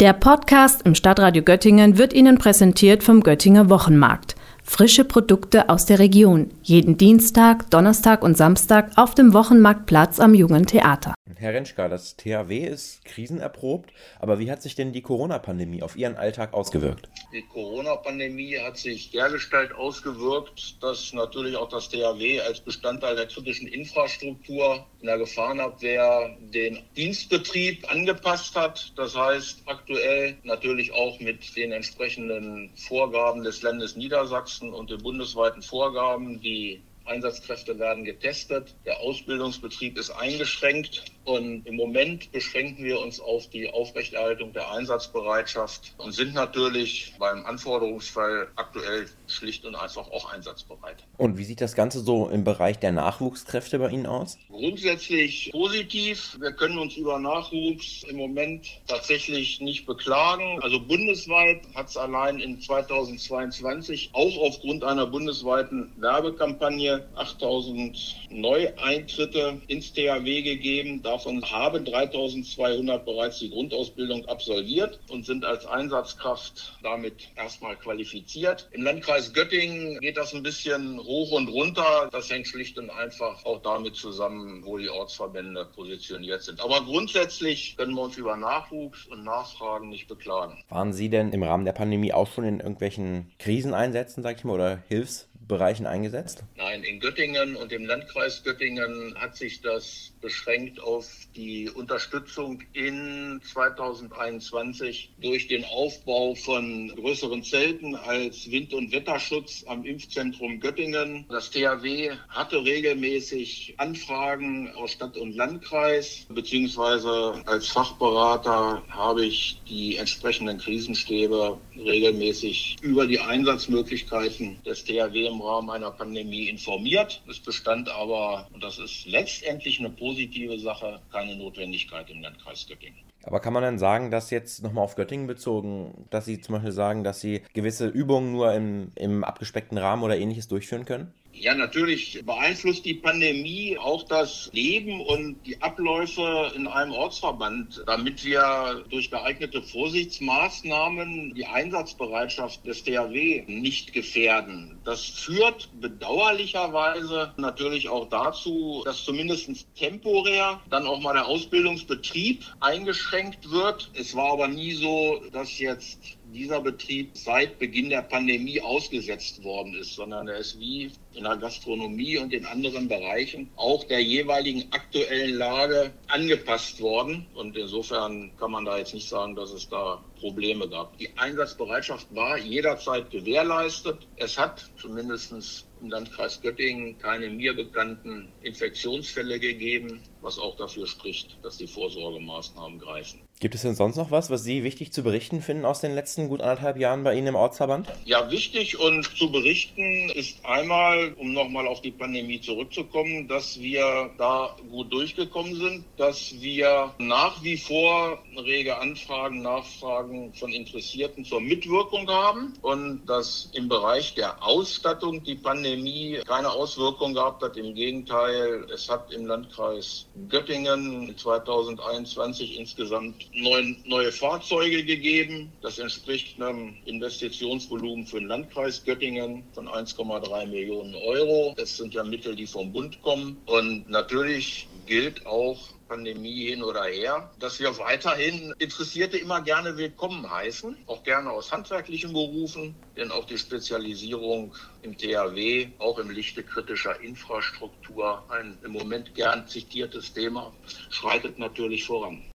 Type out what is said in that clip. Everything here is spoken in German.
Der Podcast im Stadtradio Göttingen wird Ihnen präsentiert vom Göttinger Wochenmarkt. Frische Produkte aus der Region. Jeden Dienstag, Donnerstag und Samstag auf dem Wochenmarktplatz am Jungen Theater. Herr Rentschka, das THW ist krisenerprobt, aber wie hat sich denn die Corona-Pandemie auf Ihren Alltag ausgewirkt? Die Corona-Pandemie hat sich dergestalt ausgewirkt, dass natürlich auch das THW als Bestandteil der kritischen Infrastruktur in der Gefahrenabwehr den Dienstbetrieb angepasst hat. Das heißt, aktuell natürlich auch mit den entsprechenden Vorgaben des Landes Niedersachsen und den bundesweiten Vorgaben. Die Einsatzkräfte werden getestet, der Ausbildungsbetrieb ist eingeschränkt und im Moment beschränken wir uns auf die Aufrechterhaltung der Einsatzbereitschaft und sind natürlich beim Anforderungsfall aktuell schlicht und einfach auch einsatzbereit. Und wie sieht das Ganze so im Bereich der Nachwuchskräfte bei Ihnen aus? Grundsätzlich positiv. Wir können uns über Nachwuchs im Moment tatsächlich nicht beklagen. Also bundesweit hat es allein in 2022 auch aufgrund einer bundesweiten Werbekampagne 8.000 Neueintritte ins THW gegeben. Davon haben 3.200 bereits die Grundausbildung absolviert und sind als Einsatzkraft damit erstmal qualifiziert. Im Landkreis Göttingen geht das ein bisschen hoch und runter. Das hängt schlicht und einfach auch damit zusammen, wo die Ortsverbände positioniert sind. Aber grundsätzlich können wir uns über Nachwuchs und Nachfragen nicht beklagen. Waren Sie denn im Rahmen der Pandemie auch schon in irgendwelchen Kriseneinsätzen, sag ich mal, oder Hilfsbereichen eingesetzt? Nein, in Göttingen und im Landkreis Göttingen hat sich das beschränkt auf die Unterstützung in 2021 durch den Aufbau von größeren Zelten als Wind- und Wetterschutz am Impfzentrum Göttingen. Das THW hatte regelmäßig Anfragen aus Stadt und Landkreis, beziehungsweise als Fachberater habe ich die entsprechenden Krisenstäbe regelmäßig über die Einsatzmöglichkeiten des THW im Rahmen einer Pandemie informiert. Es bestand aber, und das ist letztendlich eine positive Sache, keine Notwendigkeit im Landkreis Göttingen. Aber kann man dann sagen, dass jetzt nochmal auf Göttingen bezogen, dass Sie zum Beispiel sagen, dass Sie gewisse Übungen nur im abgespeckten Rahmen oder Ähnliches durchführen können? Ja, natürlich beeinflusst die Pandemie auch das Leben und die Abläufe in einem Ortsverband, damit wir durch geeignete Vorsichtsmaßnahmen die Einsatzbereitschaft des THW nicht gefährden. Das führt bedauerlicherweise natürlich auch dazu, dass zumindest temporär dann auch mal der Ausbildungsbetrieb eingeschränkt wird. Es war aber nie so, dass jetzt dieser Betrieb seit Beginn der Pandemie ausgesetzt worden ist, sondern er ist wie in der Gastronomie und in anderen Bereichen auch der jeweiligen aktuellen Lage angepasst worden. Und insofern kann man da jetzt nicht sagen, dass es da Probleme gab. Die Einsatzbereitschaft war jederzeit gewährleistet. Es hat zumindest im Landkreis Göttingen keine mir bekannten Infektionsfälle gegeben, was auch dafür spricht, dass die Vorsorgemaßnahmen greifen. Gibt es denn sonst noch was Sie wichtig zu berichten finden aus den letzten gut 1,5 Jahren bei Ihnen im Ortsverband? Ja, wichtig und zu berichten ist einmal, um nochmal auf die Pandemie zurückzukommen, dass wir da gut durchgekommen sind, dass wir nach wie vor rege Anfragen, Nachfragen von Interessierten zur Mitwirkung haben und dass im Bereich der Ausstattung die Pandemie keine Auswirkung gehabt hat. Im Gegenteil, es hat im Landkreis Göttingen 2021 insgesamt 9 neue Fahrzeuge gegeben. Das entspricht einem Investitionsvolumen für den Landkreis Göttingen von 1,3 Millionen Euro. Das sind ja Mittel, die vom Bund kommen. Und natürlich gilt auch, Pandemie hin oder her, dass wir weiterhin Interessierte immer gerne willkommen heißen, auch gerne aus handwerklichen Berufen, denn auch die Spezialisierung im THW, auch im Lichte kritischer Infrastruktur, ein im Moment gern zitiertes Thema, schreitet natürlich voran.